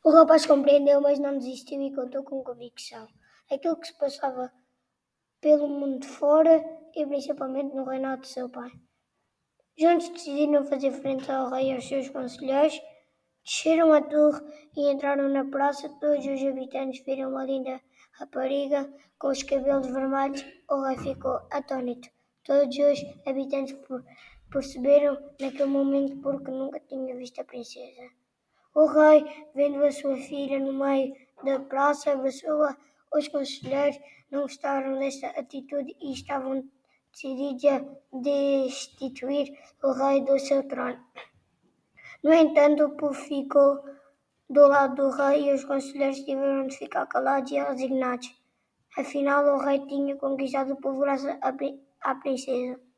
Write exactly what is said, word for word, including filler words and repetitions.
O rapaz compreendeu, mas não desistiu e contou com convicção aquilo que se passava pelo mundo fora e principalmente no reinado de seu pai. Juntos decidiram fazer frente ao rei e aos seus conselheiros, desceram a torre e entraram na praça. Todos os habitantes viram uma linda rapariga com os cabelos vermelhos. O rei ficou atônito. Todos os habitantes perceberam naquele momento porque nunca tinha visto a princesa. O rei, vendo a sua filha no meio da praça, abraçou-a. Os conselheiros não gostaram desta atitude e estavam decididos a destituir o rei do seu trono. No entanto, o povo ficou do lado do rei e os conselheiros tiveram de ficar calados e resignados. Afinal, o rei tinha conquistado o povo graças à princesa.